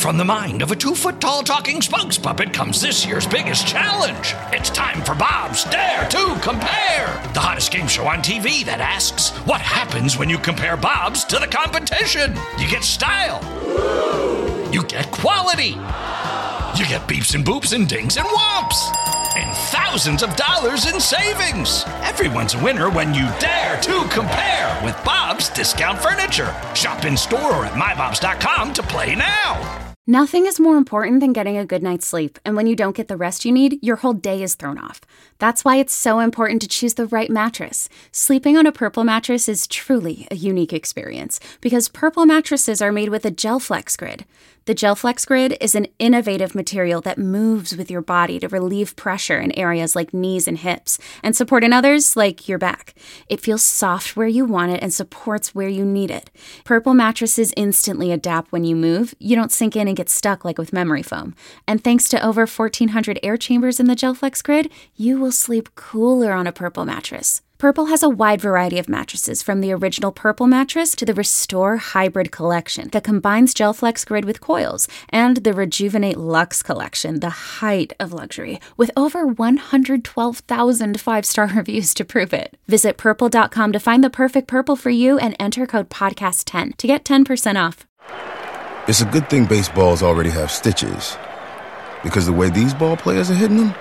From the mind of a 2-foot-tall talking spokes puppet comes this year's biggest challenge. It's time for Bob's Dare to Compare, the hottest game show on TV that asks, what happens when you compare Bobs to the competition? You get style. You get quality. You get beeps and boops and dings and whomps. And thousands of dollars in savings. Everyone's a winner when you dare to compare with Bob's Discount Furniture. Shop in store or at mybobs.com to play now. Nothing is more important than getting a good night's sleep, and when you don't get the rest you need, your whole day is thrown off. That's why it's so important to choose the right mattress. Sleeping on a Purple mattress is truly a unique experience, because Purple mattresses are made with a GelFlex Grid. The GelFlex Grid is an innovative material that moves with your body to relieve pressure in areas like knees and hips, and support in others like your back. It feels soft where you want it and supports where you need it. Purple mattresses instantly adapt when you move. You don't sink in and get stuck like with memory foam. And thanks to over 1,400 air chambers in the GelFlex Grid, you will sleep cooler on a Purple mattress. Purple has a wide variety of mattresses, from the original Purple mattress to the Restore Hybrid collection that combines GelFlex Grid with coils, and the Rejuvenate Luxe collection, the height of luxury, with over 112,000 five-star reviews to prove it. Visit Purple.com to find the perfect Purple for you and enter code PODCAST10 to get 10% off. It's a good thing baseballs already have stitches, because the way these ball players are hitting them,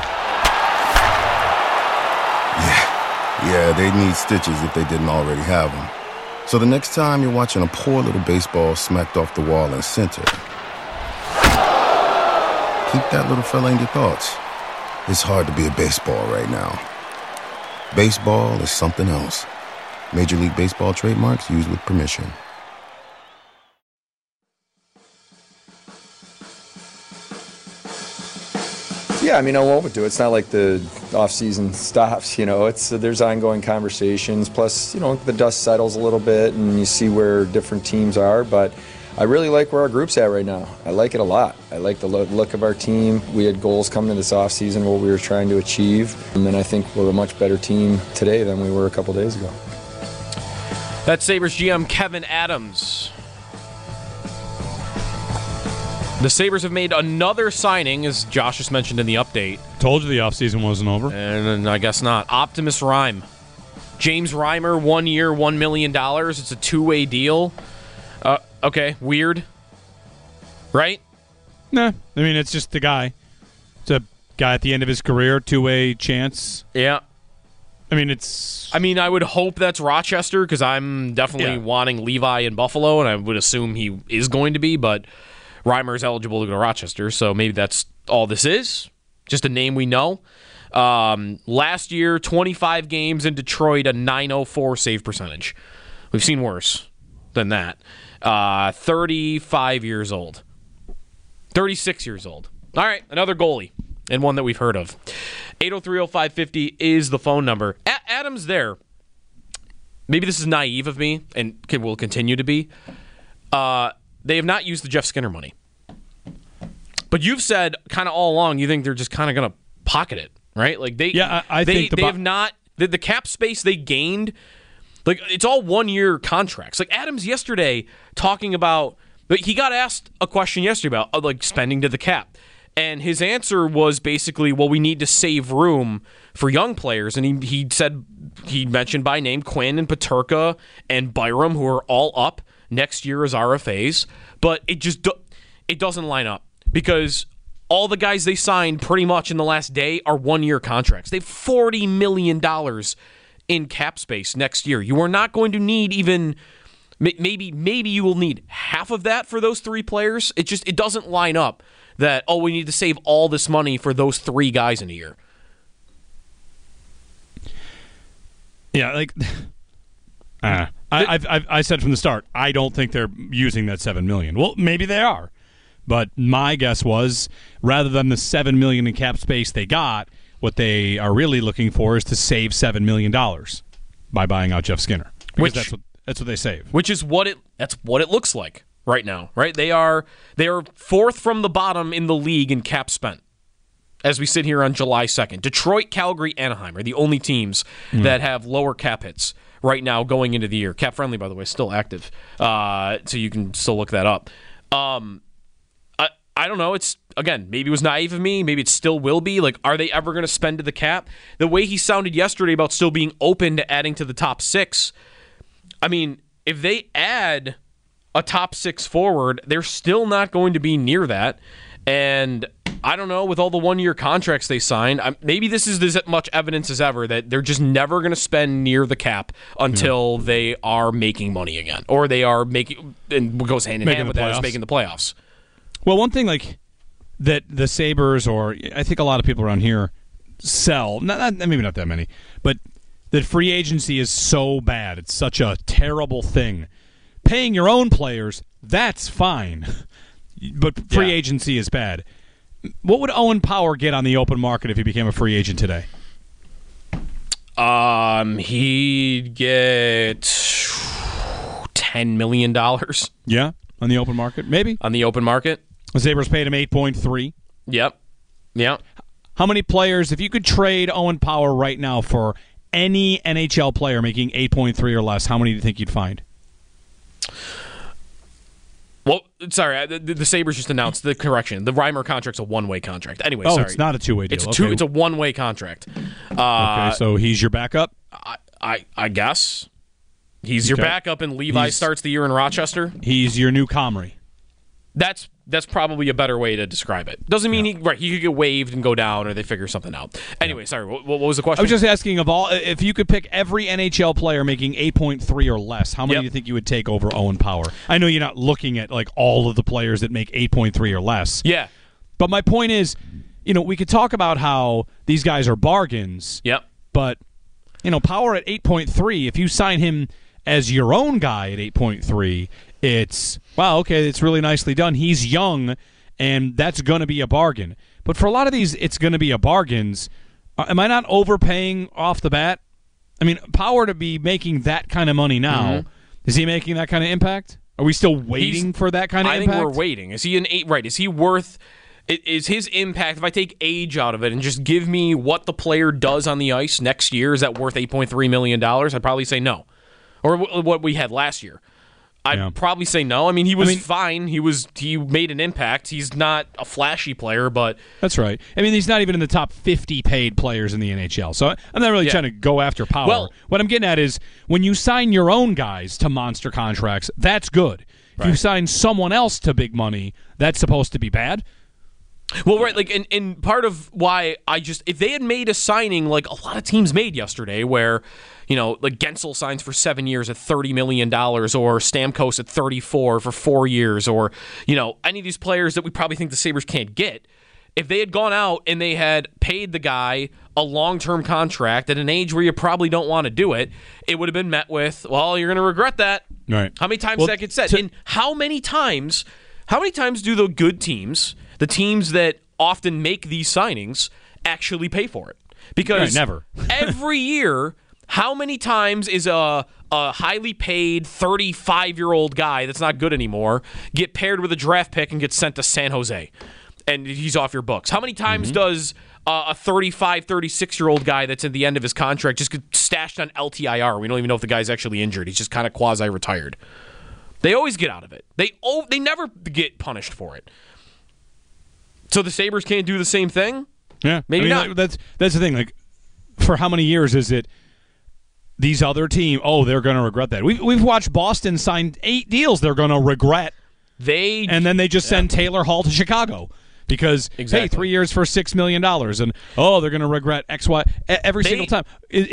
yeah, they need stitches if they didn't already have them. So the next time you're watching a poor little baseball smacked off the wall in center, keep that little fella in your thoughts. It's hard to be a baseball right now. Baseball is something else. Major League Baseball trademarks used with permission. Yeah, I mean, I'll overdo it. It's not like the off-season stops, there's ongoing conversations. Plus, the dust settles a little bit and you see where different teams are. But I really like where our group's at right now. I like it a lot. I like the look of our team. We had goals coming into this off-season, what we were trying to achieve. And then I think we're a much better team today than we were a couple days ago. That's Sabres GM Kevyn Adams. The Sabres have made another signing, as Josh just mentioned in the update. Told you the offseason wasn't over. And I guess not. Optimus Rhyme. James Reimer, 1 year, $1 million. It's a two-way deal. Okay, weird. Right? Nah, I mean, it's just the guy. It's a guy at the end of his career, two-way chance. Yeah. I mean, I would hope that's Rochester, because I'm definitely wanting Levi in Buffalo, and I would assume he is going to be, but Reimer is eligible to go to Rochester, so maybe that's all this is. Just a name we know. Last year, 25 games in Detroit, a .904 save percentage. We've seen worse than that. 35 years old. 36 years old. All right, another goalie, and one that we've heard of. 803-0550 is the phone number. Adam's there. Maybe this is naive of me, and will continue to be. They have not used the Jeff Skinner money. But you've said kind of all along you think they're just kind of going to pocket it, right? Like I think they have not the cap space they gained. Like, it's all 1 year contracts. Like Adams yesterday talking about, he got asked a question yesterday about like spending to the cap. And his answer was basically, well, we need to save room for young players. And he said, he mentioned by name Quinn and Peterka and Byram, who are all up next year as RFAs, but it doesn't line up, because all the guys they signed pretty much in the last day are 1 year contracts. They have $40 million in cap space next year. You are not going to need even maybe you will need half of that for those three players. It doesn't line up that, we need to save all this money for those three guys in a year. Yeah, like I said from the start, I don't think they're using that $7 million. Well, maybe they are, but my guess was, rather than the $7 million in cap space they got, what they are really looking for is to save $7 million by buying out Jeff Skinner, because that's what they save. Which is that's what it looks like right now, right? They are fourth from the bottom in the league in cap spent as we sit here on July 2nd. Detroit, Calgary, Anaheim are the only teams that have lower cap hits right now going into the year. Cap Friendly, by the way, is still active, so you can still look that up. I don't know. It's, again, maybe it was naive of me. Maybe it still will be. Like, are they ever going to spend to the cap? The way he sounded yesterday about still being open to adding to the top 6, I mean, if they add a top 6 forward, they're still not going to be near that. And I don't know, with all the one-year contracts they signed, maybe this is as much evidence as ever that they're just never going to spend near the cap until they are making money again. Or they are making, and what goes hand in hand with that is making the playoffs. Well, one thing like that the Sabres, or I think a lot of people around here sell, maybe not that many, but that free agency is so bad. It's such a terrible thing. Paying your own players, that's fine. But free agency is bad. What would Owen Power get on the open market if he became a free agent today? He'd get $10 million. Yeah, on the open market, maybe. On the open market. The Sabres paid him 8.3. Yep. Yeah. How many players, if you could trade Owen Power right now for any NHL player making 8.3 or less, how many do you think you'd find? Well, sorry, the Sabres just announced the correction. The Reimer contract's a one-way contract. Anyway, sorry. It's not a two-way deal. It's a one-way contract. Okay, so he's your backup? I guess. He's your backup, and Levi starts the year in Rochester. He's your new Comrie. That's probably a better way to describe it. Doesn't mean he could get waived and go down, or they figure something out. Anyway, sorry, what was the question? I was just asking, if you could pick every NHL player making 8.3 or less, how many do you think you would take over Owen Power? I know you're not looking at like all of the players that make 8.3 or less. Yeah. But my point is, we could talk about how these guys are bargains. Yep. But, Power at 8.3, if you sign him as your own guy at 8.3, it's, wow, okay, it's really nicely done. He's young, and that's going to be a bargain. But for a lot of these, it's going to be a bargains. Am I not overpaying off the bat? I mean, Power to be making that kind of money now, is he making that kind of impact? Are we still waiting for that kind of impact? I think we're waiting. Is he an 8? Right. Is he worth... Is his impact, if I take age out of it and just give me what the player does on the ice next year, is that worth $8.3 million? I'd probably say no. Or what we had last year. I'd probably say no. I mean, he was fine. He made an impact. He's not a flashy player, but... That's right. I mean, he's not even in the top 50 paid players in the NHL. So I'm not really trying to go after Power. Well, what I'm getting at is when you sign your own guys to monster contracts, that's good. Right. If you sign someone else to big money, that's supposed to be bad. Well, right, like, and part of why if they had made a signing like a lot of teams made yesterday where, like Gensel signs for 7 years at $30 million, or Stamkos at 34 for 4 years, or, any of these players that we probably think the Sabres can't get, if they had gone out and they had paid the guy a long-term contract at an age where you probably don't want to do it, it would have been met with, well, you're going to regret that. Right. How many times that gets said? And how many times do the good teams, the teams that often make these signings, actually pay for it? Because never. Every year, how many times is a highly paid 35-year-old guy that's not good anymore get paired with a draft pick and get sent to San Jose, and he's off your books? How many times does a 35, 36-year-old guy that's at the end of his contract just get stashed on LTIR? We don't even know if the guy's actually injured. He's just kind of quasi-retired. They always get out of it. They never get punished for it. So the Sabres can't do the same thing? Yeah. Maybe not. Like, that's the thing. Like, for how many years is it these other teams, they're going to regret that? We've watched Boston sign 8 deals they're going to regret. And then they just send Taylor Hall to Chicago because, hey, 3 years for $6 million. And, they're going to regret X, Y, every single time.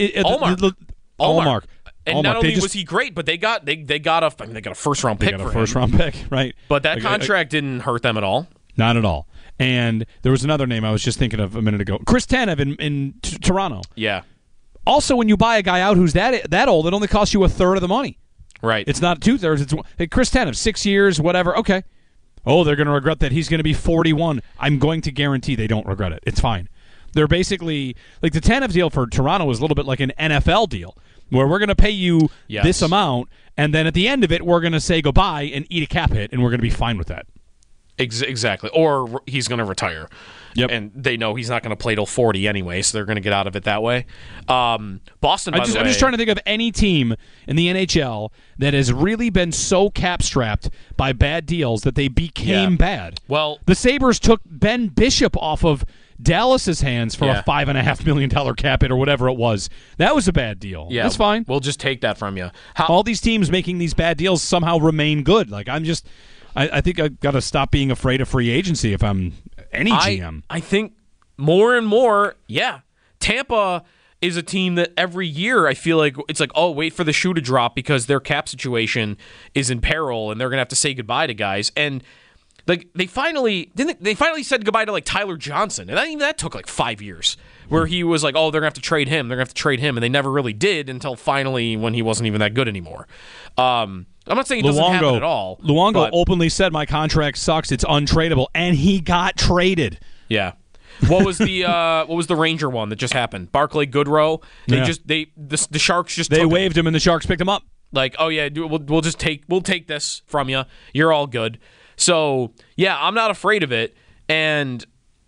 Allmark. And not only was he great, but they got a first-round pick for him. They got a first-round pick, right. But that contract didn't hurt them at all. Not at all. And there was another name I was just thinking of a minute ago. Chris Tanev in Toronto. Yeah. Also, when you buy a guy out who's that old, it only costs you a third of the money. Right. It's not 2/3. It's Chris Tanev, 6 years, whatever. Okay. They're going to regret that. He's going to be 41. I'm going to guarantee they don't regret it. It's fine. They're basically, like the Tanev deal for Toronto was a little bit like an NFL deal, where we're going to pay you this amount, and then at the end of it, we're going to say goodbye and eat a cap hit, and we're going to be fine with that. Exactly. Or he's going to retire. Yep. And they know he's not going to play till 40 anyway, so they're going to get out of it that way. Boston, by the way. I'm just trying to think of any team in the NHL that has really been so cap-strapped by bad deals that they became bad. Well, the Sabres took Ben Bishop off of Dallas's hands for a $5.5 million cap hit or whatever it was. That was a bad deal. Yeah, that's fine. We'll just take that from you. All these teams making these bad deals somehow remain good. Like I think I've got to stop being afraid of free agency if I'm any GM. I think more and more, Tampa is a team that every year I feel like it's like, oh, wait for the shoe to drop because their cap situation is in peril and they're going to have to say goodbye to guys. And like they finally said goodbye to like Tyler Johnson, and that took like 5 years, where he was like, oh, they're gonna have to trade him, and they never really did until finally when he wasn't even that good anymore. I'm not saying it doesn't happen at all. Luongo openly said my contract sucks, it's untradeable, and he got traded. Yeah. What was the Ranger one that just happened? Barclay Goodrow. The Sharks just waved him and the Sharks picked him up. Like, oh yeah, we'll take this from you. You're all good. So, yeah, I'm not afraid of it, and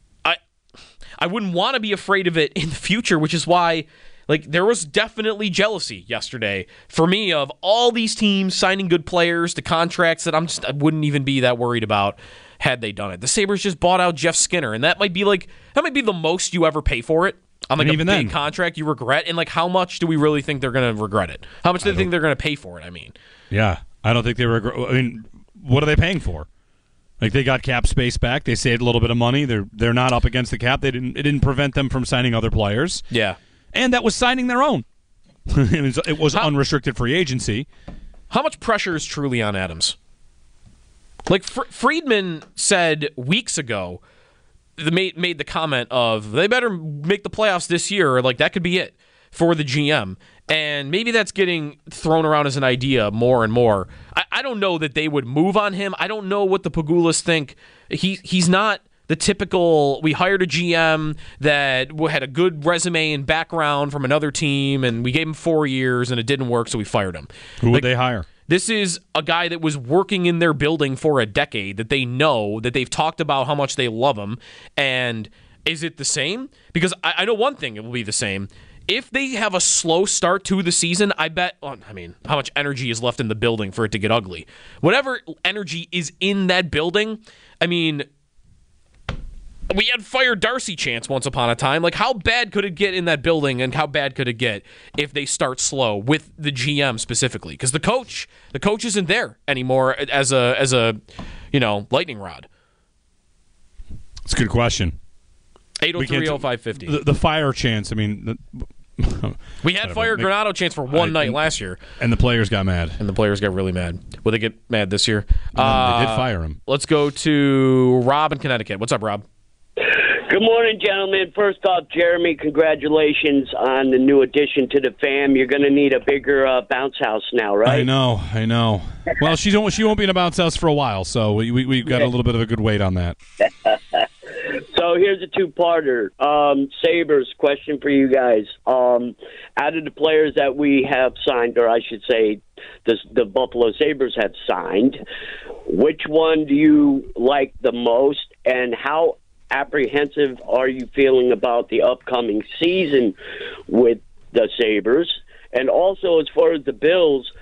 I wouldn't want to be afraid of it in the future, which is why, like, there was definitely jealousy yesterday for me of all these teams signing good players to contracts that I wouldn't even be that worried about had they done it. The Sabres just bought out Jeff Skinner, and that might be the most you ever pay for it on like a big contract you regret, and like how much do we really think they're going to regret it? How much do they think they're going to pay for it? I mean, yeah, I don't think they regret. I mean, what are they paying for? Like they got cap space back. They saved a little bit of money. They're not up against the cap. It didn't prevent them from signing other players. Yeah, and that was signing their own. it was unrestricted free agency. How much pressure is truly on Adams? Like Friedman said weeks ago, made the comment of they better make the playoffs this year, or like that could be it for the GM. And maybe that's getting thrown around as an idea more and more. I don't know that they would move on him. I don't know what the Pagulas think. He's not the typical, we hired a GM that had a good resume and background from another team, and we gave him 4 years, and it didn't work, so we fired him. Who would they hire? This is a guy that was working in their building for a decade, that they know, that they've talked about how much they love him. And is it the same? Because I know one thing, it will be the same. If they have a slow start to the season, I bet, how much energy is left in the building for it to get ugly? Whatever energy is in that building, I mean, we had Fire Darcy chance once upon a time. Like, how bad could it get in that building, and how bad could it get if they start slow with the GM specifically? Because the coach isn't there anymore as a lightning rod. It's a good question. 803-0550. The fire chance. I mean, we had Fire Granato chance for one night last year, and the players got mad. And the players got really mad. Will they get mad this year? They did fire him. Let's go to Rob in Connecticut. What's up, Rob? Good morning, gentlemen. First off, Jeremy, congratulations on the new addition to the fam. You're going to need a bigger bounce house now, right? I know. Well, she won't be in a bounce house for a while, so we've got a little bit of a good weight on that. So here's a two-parter. Sabres, question for you guys. Out of the players that we have signed, or I should say the Buffalo Sabres have signed, which one do you like the most, and how apprehensive are you feeling about the upcoming season with the Sabres? And also, as far as the Bills,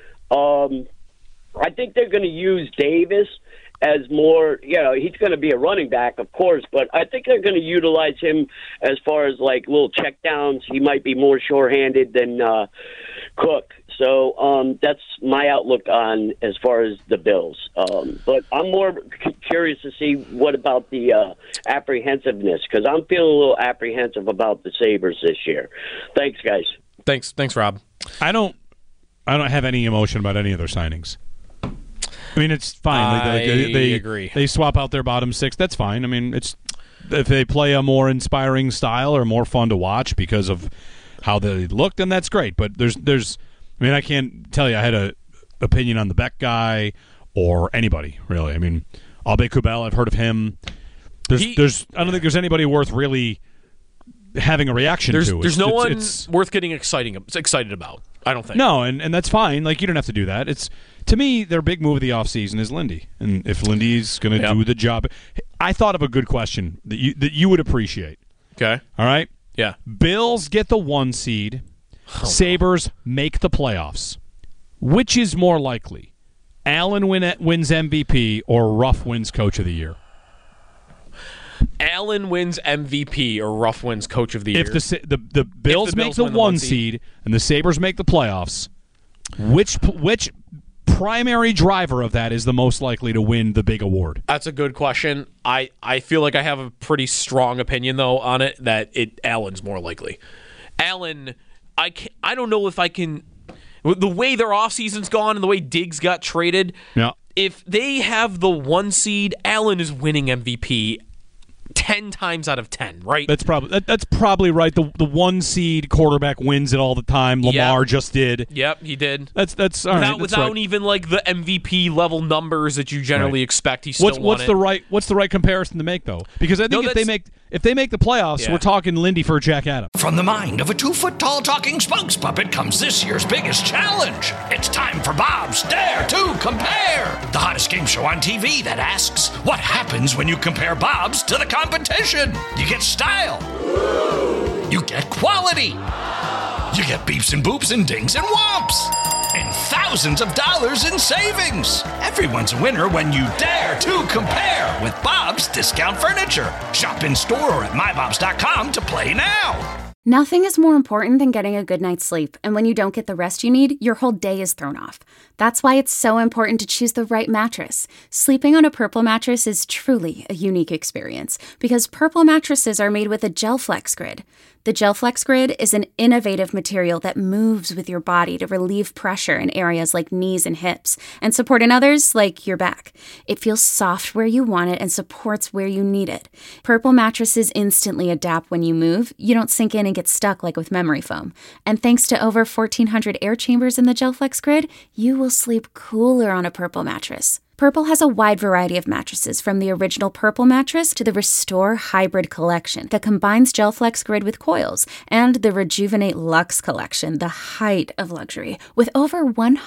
I think they're going to use Davis as more, he's going to be a running back, of course, but I think they're going to utilize him as far as like little checkdowns. He might be more sure-handed than Cook. So that's my outlook on as far as the Bills. But I'm more curious to see what about the apprehensiveness, because I'm feeling a little apprehensive about the Sabres this year. Thanks, guys. Thanks, Rob. I don't have any emotion about any of their signings. I mean, it's fine. They agree. They swap out their bottom six. That's fine. I mean, it's if they play a more inspiring style or more fun to watch because of how they look, then that's great. But there's. I mean, I can't tell you I had an opinion on the Beck guy or anybody really. I mean, Abe Kubel, I've heard of him. I don't think there's anybody worth really having a reaction to. There's no one worth getting excited about. I don't think. No, and that's fine. Like, you don't have to do that. It's, to me, their big move of the offseason is Lindy. And if Lindy's going to do the job. I thought of a good question that you would appreciate. Okay. All right? Yeah. Bills get the 1 seed. Sabres make the playoffs. Which is more likely? Allen wins MVP or Ruff wins Coach of the Year? Allen wins MVP or Ruff wins Coach of the Year. If the Bills make the 1 seed and the Sabres make the playoffs, which primary driver of that is the most likely to win the big award? That's a good question. I feel like I have a pretty strong opinion, though, on it, that Allen's more likely. Allen, I don't know if I can... The way their offseason's gone and the way Diggs got traded, if they have the 1 seed, Allen is winning MVP 10 times out of 10, right? That's probably right. The 1 seed quarterback wins it all the time. Lamar just did. Yep, he did. That's all right. Without even like the MVP level numbers that you generally expect, he still won it. What's the right comparison to make though? Because I think if they make the playoffs, we're talking Lindy for Jack Adams. From the mind of a 2-foot-tall talking spokes puppet comes this year's biggest challenge. It's time for Bob's Dare to Compare, the hottest game show on TV that asks, what happens when you compare Bob's to the competition? You get style. You get quality. You get beeps and boops and dings and whomps. And thousands of dollars in savings. Everyone's a winner when you dare to compare with Bob's Discount Furniture. Shop in store or at mybobs.com to play now. Nothing is more important than getting a good night's sleep, and when you don't get the rest you need, your whole day is thrown off. That's why it's so important to choose the right mattress. Sleeping on a Purple mattress is truly a unique experience, because Purple mattresses are made with a GelFlex Grid. The GelFlex Grid is an innovative material that moves with your body to relieve pressure in areas like knees and hips, and support in others like your back. It feels soft where you want it and supports where you need it. Purple mattresses instantly adapt when you move. You don't sink in and get stuck like with memory foam. And thanks to over 1,400 air chambers in the GelFlex Grid, you will sleep cooler on a Purple mattress. Purple has a wide variety of mattresses, from the original Purple mattress to the Restore Hybrid collection that combines GelFlex Grid with coils, and the Rejuvenate Luxe collection, the height of luxury, with over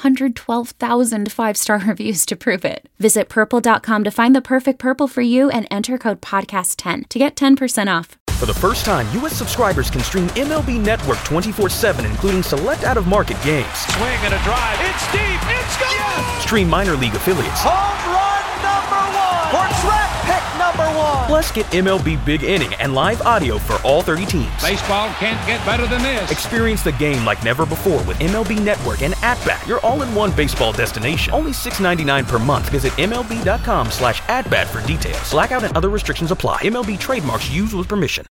112,000 5-star reviews to prove it. Visit purple.com to find the perfect Purple for you and enter code podcast10 to get 10% off. For the first time, U.S. subscribers can stream MLB Network 24/7, including select out-of-market games. Swing and a drive. It's deep. It's gone. Yes! Stream minor league affiliates. Home run number 1. Or draft pick number 1. Plus, get MLB Big Inning and live audio for all 30 teams. Baseball can't get better than this. Experience the game like never before with MLB Network and AtBat, your all-in-one baseball destination. Only $6.99 per month. Visit MLB.com/AtBat for details. Blackout and other restrictions apply. MLB trademarks used with permission.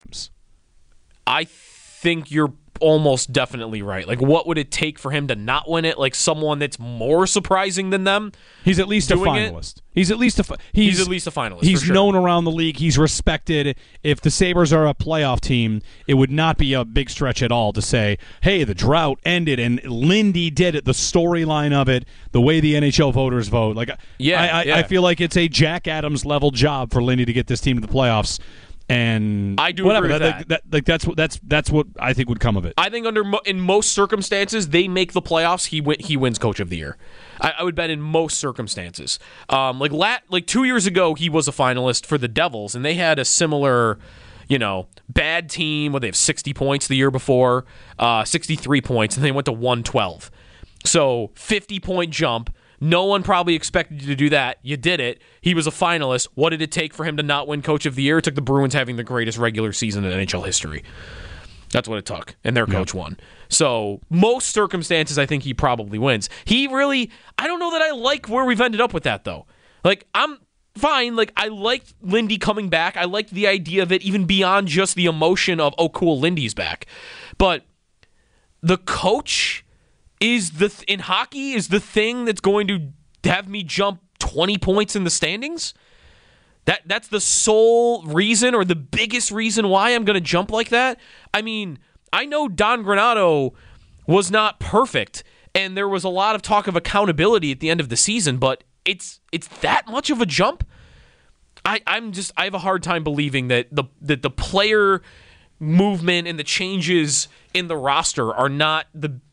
I think you're almost definitely right. Like, what would it take for him to not win it? Like, someone that's more surprising than them? He's at least a finalist. He's at least a finalist. He's for sure. known around the league. He's respected. If the Sabres are a playoff team, it would not be a big stretch at all to say, hey, the drought ended and Lindy did it. The storyline of it, the way the NHL voters vote. Like, I feel like it's a Jack Adams level job for Lindy to get this team to the playoffs. And I do agree with that. That's what I think would come of it. I think in most circumstances they make the playoffs. He wins Coach of the Year. I would bet in most circumstances. Like 2 years ago he was a finalist for the Devils, and they had a similar, bad team where they have 60 points the year before, 63 points, and they went to 112. So 50-point jump. No one probably expected you to do that. You did it. He was a finalist. What did it take for him to not win Coach of the Year? It took the Bruins having the greatest regular season in NHL history. That's what it took, and their coach won. So most circumstances, I think he probably wins. I don't know that I like where we've ended up with that, though. Like, I'm fine. Like, I liked Lindy coming back. I liked the idea of it, even beyond just the emotion of, oh, cool, Lindy's back. But the coach in hockey is the thing that's going to have me jump 20 points in the standings. That's the sole reason, or the biggest reason why I'm going to jump like that. I mean, I know Don Granato was not perfect, and there was a lot of talk of accountability at the end of the season, but it's that much of a jump. I have a hard time believing that the player movement and the changes in the roster are not the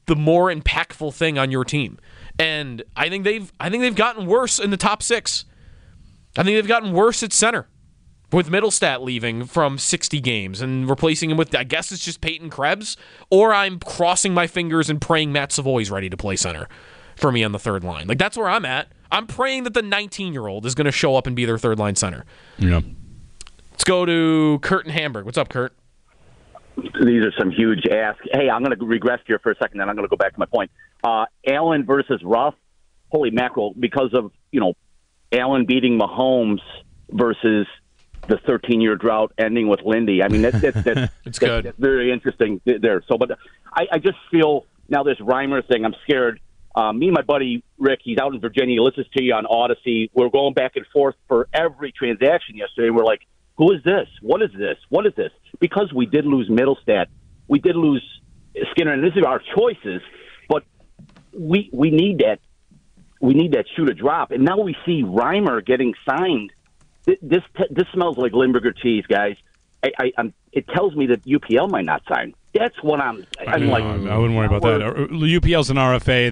the more impactful thing on your team. And I think they've gotten worse in the top 6. I think they've gotten worse at center, with Middlestat leaving from 60 games and replacing him with, I guess it's just Peyton Krebs, or I'm crossing my fingers and praying Matt Savoy's ready to play center for me on the third line. Like, that's where I'm at. I'm praying that the 19-year-old is going to show up and be their third line center. Yeah. Let's go to Kurt in Hamburg. What's up, Kurt? These are some huge asks. Hey, I'm going to regress here for a second, then I'm going to go back to my point. Allen versus Ruff, holy mackerel, because of, Allen beating Mahomes versus the 13-year drought ending with Lindy. I mean, that's it's good. That's very interesting there. So, but I just feel now this Reimer thing, I'm scared. Me and my buddy Rick, he's out in Virginia. He listens to you on Odyssey. We're going back and forth for every transaction yesterday. We're like, who is this? What is this? What is this? Because we did lose Middlestat. We did lose Skinner, and this is our choices. But we need that. We need that shoe to drop. And now we see Reimer getting signed. This smells like Limburger cheese, guys. It tells me that UPL might not sign. That's what I'm like. I wouldn't worry about that. UPL's an RFA.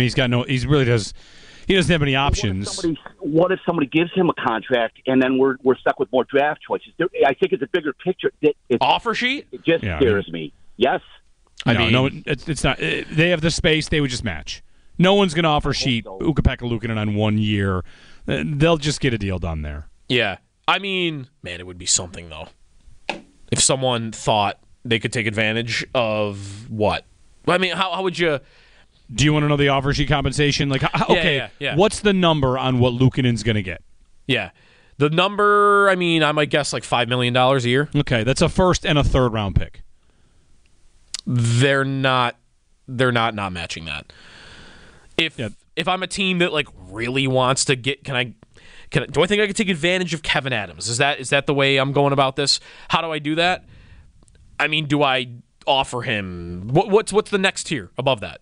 He doesn't have any options. What if somebody gives him a contract and then we're stuck with more draft choices? I think it's a bigger picture. Offer sheet? It just scares me. Yes. No, it's not. They have the space. They would just match. No one's going to offer sheet Ukko-Pekka Luukkonen on 1 year. They'll just get a deal done there. Yeah. I mean, man, it would be something, though. If someone thought they could take advantage of what? I mean, how would you... Do you want to know the offer sheet compensation? Like, okay, yeah. What's the number on what Luukkonen's going to get? Yeah. The number, I mean, I might guess like $5 million a year. Okay, that's a first and a third round pick. They're not matching that. If I'm a team that like really wants to get, do I think I could take advantage of Kevin Adams? Is that the way I'm going about this? How do I do that? I mean, do I offer him what's the next tier above that?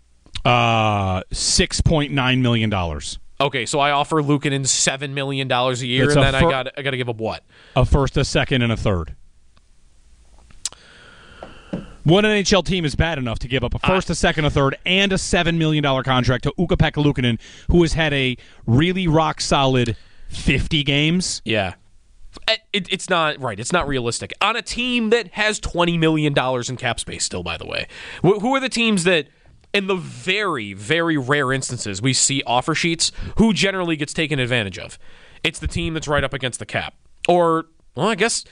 $6.9 million. Okay, so I offer Luukkonen $7 million a year, and then I got to give up what? A first, a second, and a third. One NHL team is bad enough to give up a first, a second, a third, and a $7 million contract to Ukko-Pekka Luukkonen, who has had a really rock-solid 50 games. Yeah. It's not right. It's not realistic. On a team that has $20 million in cap space still, by the way. Who are the teams that, in the very, very rare instances we see offer sheets, who generally gets taken advantage of? It's the team that's right up against the cap. Or, well, I guess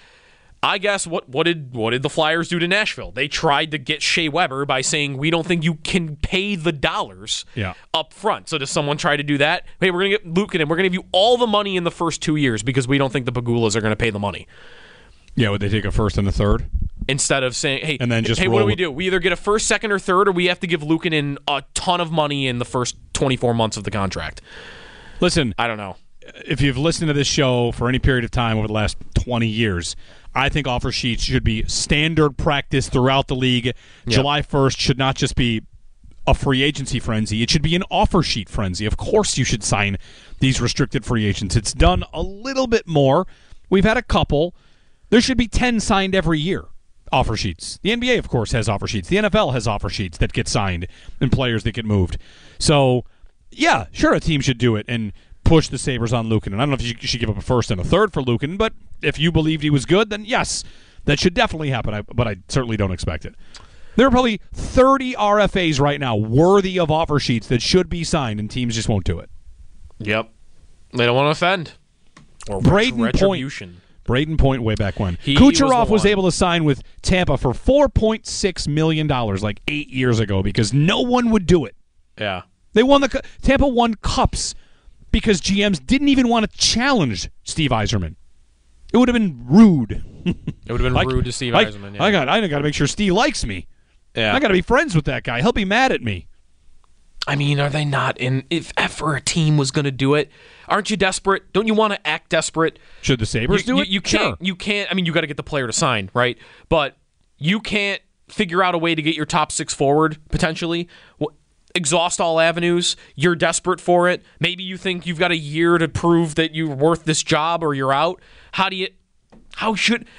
what did the Flyers do to Nashville? They tried to get Shea Weber by saying, we don't think you can pay the dollars up front. So does someone try to do that? Hey, we're going to get Luukkonen, and we're going to give you all the money in the first 2 years because we don't think the Pagulas are going to pay the money. Yeah, would they take a first and a third? Instead of saying, hey, and then just what do we do? We either get a first, second, or third, or we have to give Luukkonen a ton of money in the first 24 months of the contract. Listen, I don't know. If you've listened to this show for any period of time over the last 20 years, I think offer sheets should be standard practice throughout the league. Yep. July 1st should not just be a free agency frenzy. It should be an offer sheet frenzy. Of course you should sign these restricted free agents. It's done a little bit more. We've had a couple. There should be 10 signed every year, offer sheets. The NBA, of course, has offer sheets. The NFL has offer sheets that get signed and players that get moved. So, yeah, sure, a team should do it and push the Sabres on Luukkonen. I don't know if you should give up a first and a third for Luukkonen, but if you believed he was good, then yes, that should definitely happen, but I certainly don't expect it. There are probably 30 RFAs right now worthy of offer sheets that should be signed, and teams just won't do it. Yep. They don't want to offend. Or retribution. Braden Point way back when. Kucherov was able to sign with Tampa for $4.6 million like 8 years ago because no one would do it. Yeah. Tampa won cups because GMs didn't even want to challenge Steve Yzerman. It would have been rude. It would have been rude to Steve Yzerman. Yeah. I got to make sure Steve likes me. Yeah. I got to be friends with that guy. He'll be mad at me. I mean, are they not? If ever a team was going to do it, aren't you desperate? Don't you want to act desperate? Should the Sabres do it? You can't. Sure. You can't. I mean, you got to get the player to sign, right? But you can't figure out a way to get your top six forward potentially. Exhaust all avenues. You're desperate for it. Maybe you think you've got a year to prove that you're worth this job, or you're out. How do you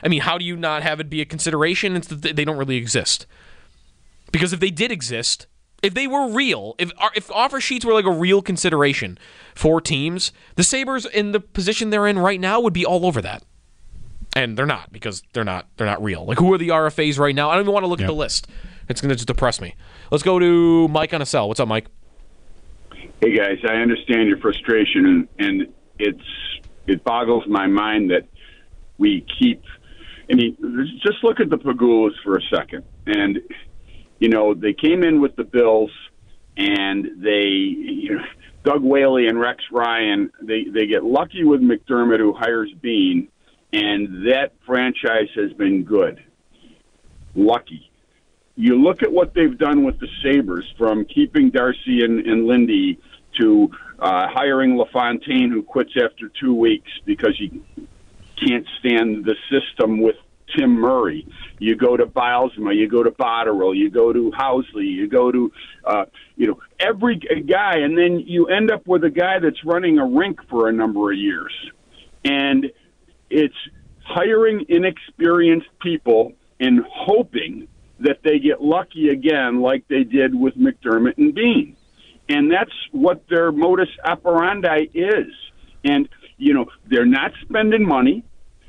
not have it be a consideration? It's that they don't really exist. Because if they did exist, If they were real, if offer sheets were like a real consideration for teams, the Sabres in the position they're in right now would be all over that. And they're not, because they're not real. Like, who are the RFAs right now? I don't even want to look at the list. It's going to just depress me. Let's go to Mike on a cell. What's up, Mike? Hey, guys, I understand your frustration, and it boggles my mind that we keep – I mean, just look at the Pegulas for a second. And, you know, they came in with the Bills, and Doug Whaley and Rex Ryan, they get lucky with McDermott, who hires Bean, and that franchise has been good. Lucky. You look at what they've done with the Sabres, from keeping Darcy and Lindy to hiring LaFontaine, who quits after 2 weeks because he can't stand the system with Tim Murray. You go to Bilesma, you go to Botterill, you go to Housley, you go to every guy, and then you end up with a guy that's running a rink for a number of years. And it's hiring inexperienced people and hoping that they get lucky again like they did with McDermott and Bean. And that's what their modus operandi is. And, you know, they're not spending money.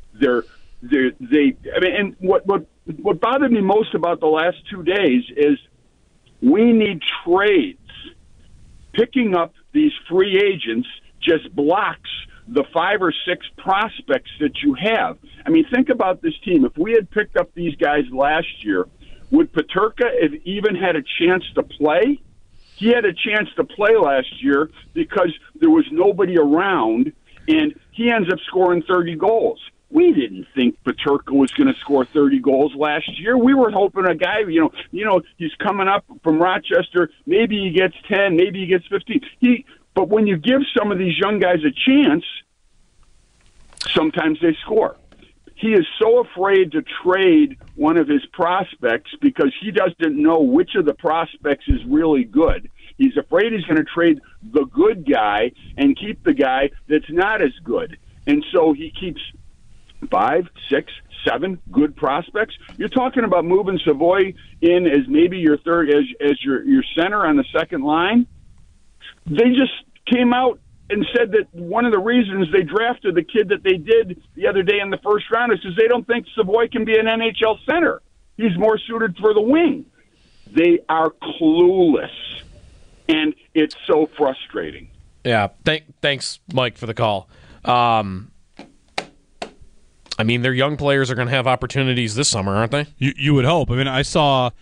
And what bothered me most about the last 2 days is we need trades. Picking up these free agents just blocks the 5 or 6 prospects that you have. I mean, think about this team. If we had picked up these guys last year, would Peterka have even had a chance to play? He had a chance to play last year because there was nobody around, and he ends up scoring 30 goals. We didn't think Peterka was going to score 30 goals last year. We were hoping a guy, he's coming up from Rochester. Maybe he gets 10, maybe he gets 15. But when you give some of these young guys a chance, sometimes they score. He is so afraid to trade one of his prospects because he doesn't know which of the prospects is really good. He's afraid he's going to trade the good guy and keep the guy that's not as good. And so he keeps 5, 6, 7 good prospects. You're talking about moving Savoy in as maybe your third, as your center on the second line. They just came out and said that one of the reasons they drafted the kid that they did the other day in the first round is because they don't think Savoy can be an NHL center. He's more suited for the wing. They are clueless, and it's so frustrating. Yeah, thanks, Mike, for the call. I mean, their young players are going to have opportunities this summer, aren't they? You would hope. I mean, I saw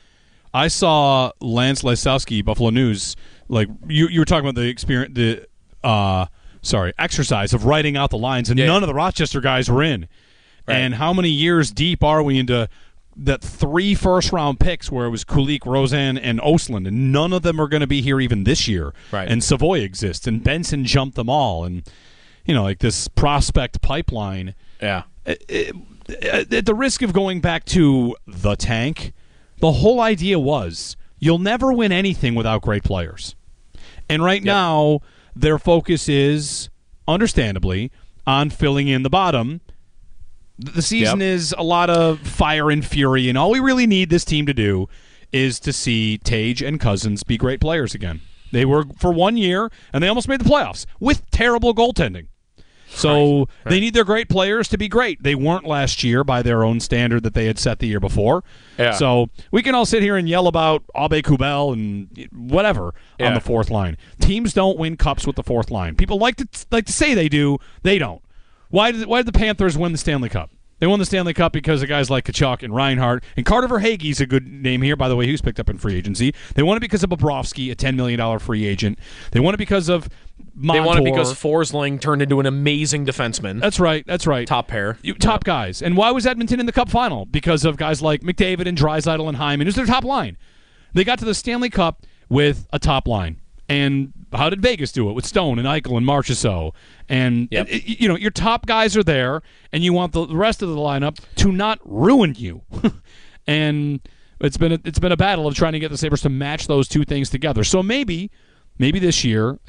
Lance Lysowski, Buffalo News. Like you were talking about the experience, exercise of writing out the lines, and none of the Rochester guys were in. Right. And how many years deep are we into that 3 first-round picks where it was Kulik, Rosen, and Ostlund, and none of them are going to be here even this year. Right. And Savoy exists, and Benson jumped them all, and like this prospect pipeline. Yeah. At the risk of going back to the tank, the whole idea was you'll never win anything without great players. And right now, their focus is, understandably, on filling in the bottom. The season is a lot of fire and fury, and all we really need this team to do is to see Tage and Cousins be great players again. They were for 1 year, and they almost made the playoffs with terrible goaltending. So they need their great players to be great. They weren't last year by their own standard that they had set the year before. Yeah. So we can all sit here and yell about Abe Kubel and whatever on the fourth line. Teams don't win cups with the fourth line. People like to say they do. They don't. Why did the Panthers win the Stanley Cup? They won the Stanley Cup because of guys like Tkachuk and Reinhart. And Carter Verhaeghe's a good name here, by the way, who's picked up in free agency. They won it because of Bobrovsky, a $10 million free agent. They won it because of Montour. They won it because Forsling turned into an amazing defenseman. That's right. Top pair. Top guys. And why was Edmonton in the Cup final? Because of guys like McDavid and Draisaitl and Hyman. It was their top line. They got to the Stanley Cup with a top line. And how did Vegas do it with Stone and Eichel and Marchessault? And your top guys are there, and you want the rest of the lineup to not ruin you. And it's been a battle of trying to get the Sabres to match those two things together. So maybe this year,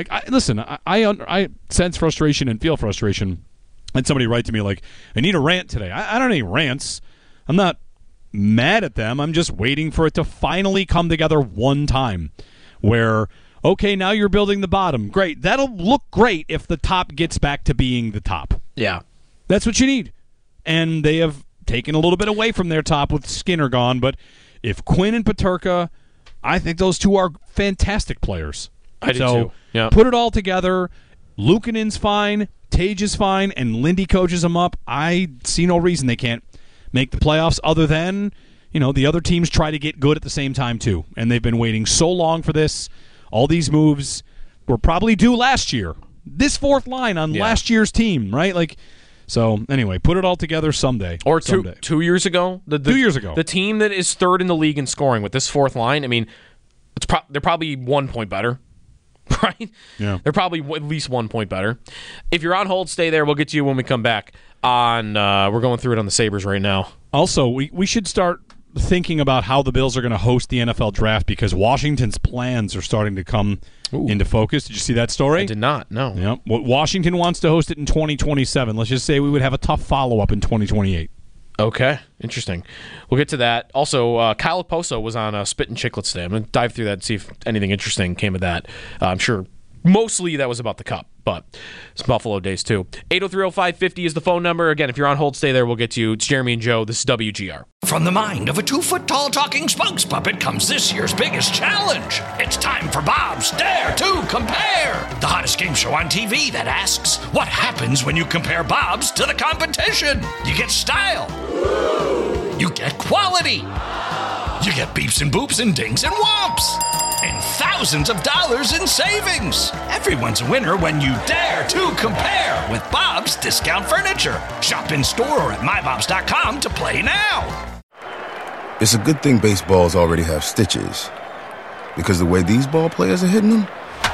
I sense frustration and feel frustration. And somebody write to me like, I need a rant today. I don't need rants. I'm not mad at them. I'm just waiting for it to finally come together one time. where, okay, now you're building the bottom. Great. That'll look great if the top gets back to being the top. Yeah. That's what you need. And they have taken a little bit away from their top with Skinner gone, but if Quinn and Peterka, I think those two are fantastic players. I do too. Yeah. Put it all together. Luukkonen's fine, Tage is fine, and Lindy coaches them up. I see no reason they can't make the playoffs other than, the other teams try to get good at the same time too. And they've been waiting so long for this. All these moves were probably due last year. This fourth line on last year's team, right? So anyway, put it all together someday. Or someday. 2 years ago. 2 years ago. The team that is third in the league in scoring with this fourth line, I mean, they're probably 1 point better. Right? Yeah. They're probably at least 1 point better. If you're on hold, stay there. We'll get to you when we come back. We're going through it on the Sabres right now. Also, we should start thinking about how the Bills are going to host the NFL draft because Washington's plans are starting to come into focus. Did you see that story? I did not, no. Yeah. Washington wants to host it in 2027. Let's just say we would have a tough follow-up in 2028. Okay, interesting. We'll get to that. Also, Kyle Poso was on Spit and Chicklets today. I'm going to dive through that and see if anything interesting came of that. I'm sure mostly that was about the Cup, but it's Buffalo days too. 803-0550 is the phone number. Again, if you're on hold, stay there. We'll get to you. It's Jeremy and Joe. This is WGR. From the mind of a 2-foot-tall talking spokes puppet comes this year's biggest challenge. It's time for Bob's Dare to Compare, the hottest game show on TV that asks, what happens when you compare Bob's to the competition? You get style. You get quality. You get beeps and boops and dings and whomps. And thousands of dollars in savings. Everyone's a winner when you dare to compare with Bob's Discount Furniture. Shop in store or at mybobs.com to play now. It's a good thing baseballs already have stitches. Because the way these ball players are hitting them?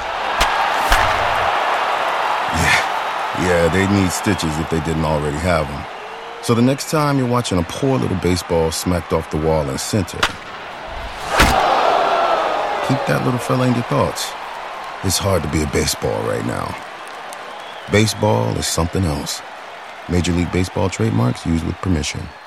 Yeah, they'd need stitches if they didn't already have them. So the next time you're watching a poor little baseball smacked off the wall in center, keep that little fella in your thoughts. It's hard to be a baseball right now. Baseball is something else. Major League Baseball trademarks used with permission.